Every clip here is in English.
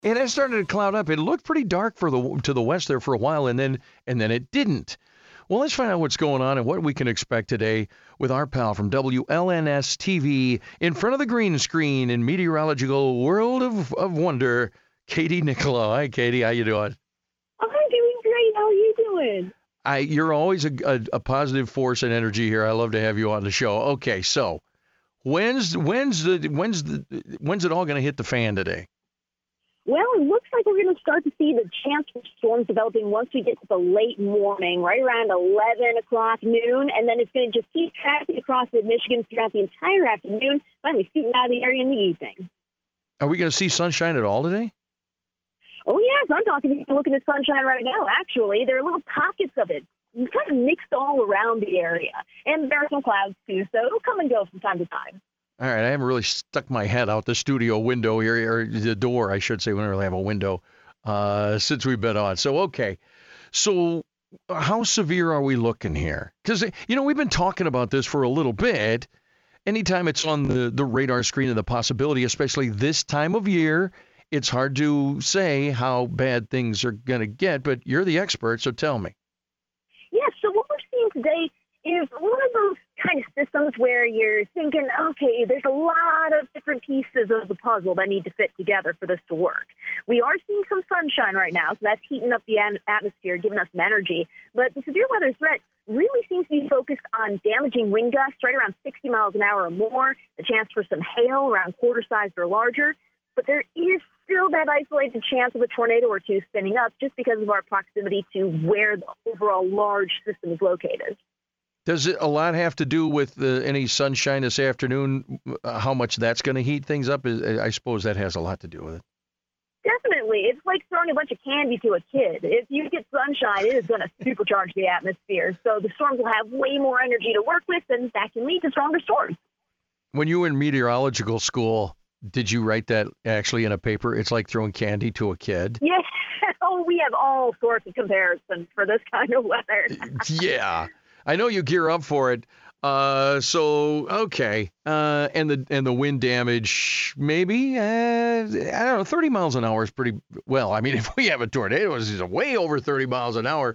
And it started to cloud up. It looked pretty dark to the west there for a while, and then it didn't. Well, let's find out what's going on and what we can expect today with our pal from WLNS TV in front of the green screen in meteorological world of wonder, Katie Niccolo. Hi, Katie. How you doing? I'm doing great. How are you doing? You're always a positive force and energy here. I love to have you on the show. Okay, so when's it all going to hit the fan today? Well, it looks like we're going to start to see the chance for storms developing once we get to the late morning, right around 11 o'clock noon, and then it's going to just keep tracking across Michigan throughout the entire afternoon, finally shooting out of the area in the evening. Are we going to see sunshine at all today? Oh, yes, I'm looking at sunshine right now, actually. There are little pockets of it, kind of mixed all around the area, and there are some clouds, too, so it'll come and go from time to time. All right, I haven't really stuck my head out the studio window here, or the door, I should say. We don't really have a window since we've been on. So, okay. So how severe are we looking here? Because, we've been talking about this for a little bit. Anytime it's on the radar screen of the possibility, especially this time of year, it's hard to say how bad things are going to get, but you're the expert, so tell me. Yeah, so what we're seeing today is one of those kind of systems where you're thinking, okay, there's a lot of different pieces of the puzzle that need to fit together for this to work. We are seeing some sunshine right now, so that's heating up the atmosphere, giving us some energy. But the severe weather threat really seems to be focused on damaging wind gusts right around 60 miles an hour or more, the chance for some hail around quarter-sized or larger. But there is still that isolated chance of a tornado or two spinning up just because of our proximity to where the overall large system is located. Does it a lot have to do with any sunshine this afternoon, how much that's going to heat things up? I suppose that has a lot to do with it. Definitely. It's like throwing a bunch of candy to a kid. If you get sunshine, it is going to supercharge the atmosphere. So the storms will have way more energy to work with, and that can lead to stronger storms. When you were in meteorological school, did you write that actually in a paper? It's like throwing candy to a kid? Yes. Oh, we have all sorts of comparisons for this kind of weather. Yeah. I know you gear up for it. So okay. And the wind damage, maybe, I don't know, 30 miles an hour is pretty well. I mean, if we have a tornado, it's way over 30 miles an hour.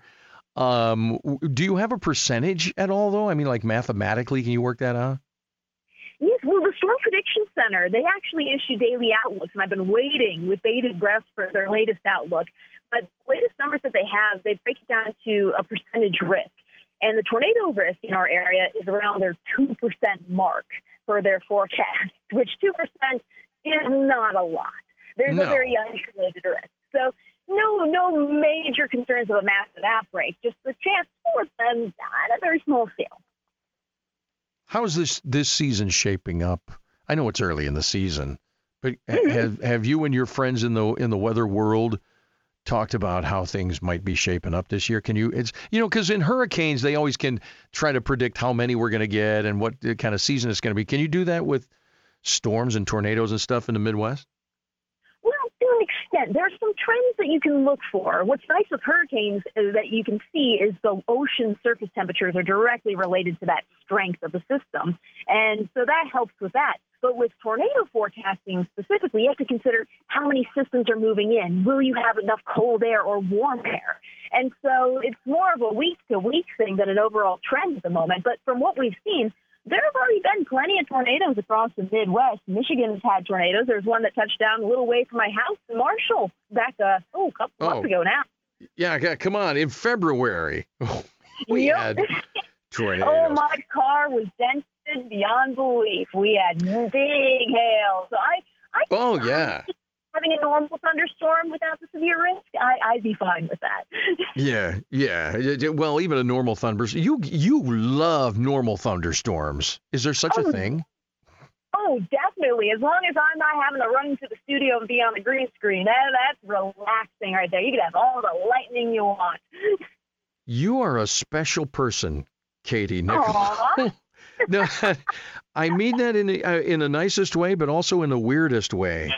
Do you have a percentage at all, though? I mean, like mathematically, can you work that out? Yes, well, the Storm Prediction Center, they actually issue daily outlooks, and I've been waiting with bated breath for their latest outlook. But the latest numbers that they have, they break it down to a percentage risk. And the tornado risk in our area is around their 2% mark for their forecast, which 2% is not a lot. There's a very isolated risk. So no major concerns of a massive outbreak, just the chance for them on a very small scale. How's this season shaping up? I know it's early in the season, but have you and your friends in the weather world talked about how things might be shaping up this year? Can you, because in hurricanes, they always can try to predict how many we're going to get and what kind of season it's going to be. Can you do that with storms and tornadoes and stuff in the Midwest? Well, to an extent, there are some trends that you can look for. What's nice with hurricanes is that you can see is the ocean surface temperatures are directly related to that strength of the system. And so that helps with that. But with tornado forecasting specifically, you have to consider how many systems are moving in. Will you have enough cold air or warm air? And so it's more of a week-to-week thing than an overall trend at the moment. But from what we've seen, there have already been plenty of tornadoes across the Midwest. Michigan has had tornadoes. There's one that touched down a little way from my house in Marshall back a couple months ago now. Yeah, come on. In February, we had tornadoes. Oh, my car was dented beyond belief. We had big hail. So I having a normal thunderstorm without the severe risk, I'd be fine with that. Yeah. Well, even a normal thunderstorm. You love normal thunderstorms. Is there such a thing? Oh, definitely. As long as I'm not having to run into the studio and be on the green screen, that's relaxing right there. You can have all the lightning you want. You are a special person, Katie Niccolo. No, I mean that in the nicest way, but also in the weirdest way.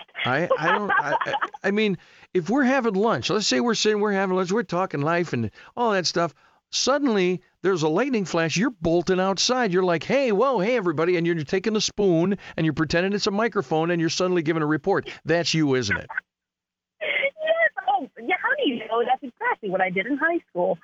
I mean, if we're having lunch, let's say we're having lunch, we're talking life and all that stuff. Suddenly, there's a lightning flash. You're bolting outside. You're like, hey, everybody. And you're taking a spoon and you're pretending it's a microphone and you're suddenly giving a report. That's you, isn't it? know, that's exactly what I did in high school.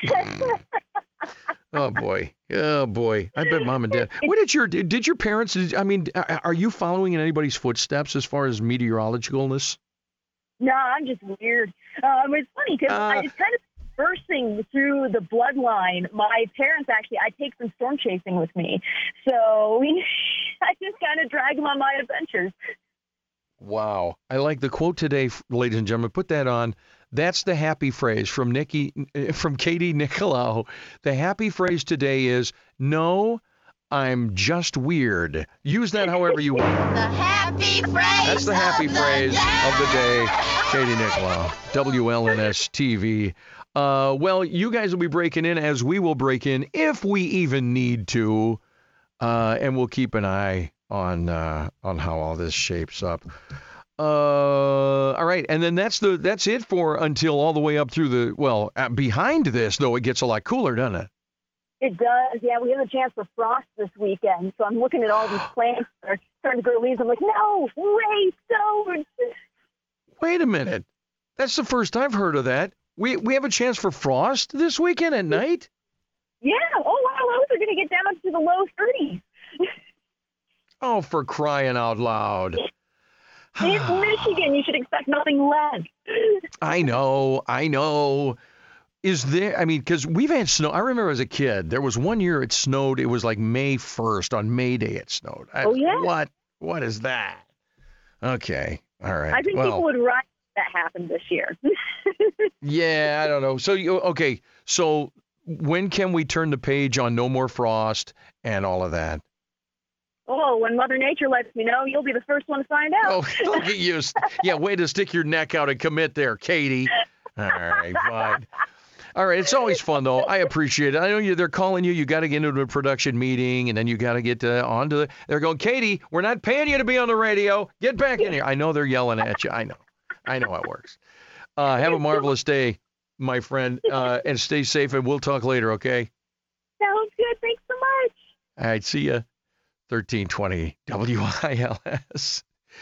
Oh boy. Oh boy. I bet mom and dad. What did your parents, are you following in anybody's footsteps as far as meteorologicalness? No, I'm just weird. It's funny because it's kind of bursting through the bloodline. My parents actually, I take them storm chasing with me. So I just kind of drag them on my adventures. Wow. I like the quote today, ladies and gentlemen. Put that on. That's the happy phrase from Katie Nicolau. The happy phrase today is, no, I'm just weird. Use that however you want. The happy phrase. That's the happy phrase of the day. Katie Nicolau, WLNS TV. Well, you guys will be breaking in as we will break in if we even need to. And we'll keep an eye on how all this shapes up. All right, and then that's it for until all the way up through behind this, though, it gets a lot cooler, doesn't it? It does, yeah. We have a chance for frost this weekend, so I'm looking at all these plants that are starting to grow leaves. I'm like, no, wait, don't. Wait a minute. That's the first I've heard of that. We have a chance for frost this weekend at night? Yeah. Oh, wow, lows are going to get down to the low 30s. Oh, for crying out loud. It's Michigan. You should expect nothing less. I know. Is there, because we've had snow. I remember as a kid, there was one year it snowed. It was like May 1st. On May Day it snowed. Oh, yeah? What is that? Okay. All right. I think people would write that happened this year. Yeah, I don't know. So when can we turn the page on no more frost and all of that? Oh, when Mother Nature lets me know, you'll be the first one to find out. Oh, look at you. Yeah, way to stick your neck out and commit there, Katie. All right, fine. All right, it's always fun, though. I appreciate it. I know they're calling you. You got to get into a production meeting, and then you got to get onto the... They're going, Katie, we're not paying you to be on the radio. Get back in here. I know they're yelling at you. I know how it works. Have a marvelous day, my friend, and stay safe, and we'll talk later, okay? Sounds good. Thanks so much. All right, see ya. 1320 WILS.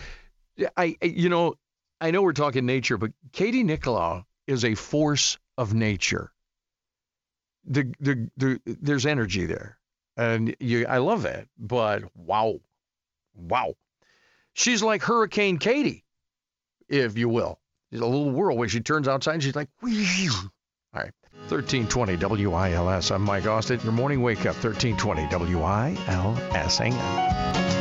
I know we're talking nature, but Katie Nicolau is a force of nature. There's energy there, and I love that. But wow, she's like Hurricane Katie, if you will. She's a little whirlwind. She turns outside and she's like, whew. All right. 1320 WILS. I'm Mike Austin. Your morning wake up, 1320 WILS. Hang on.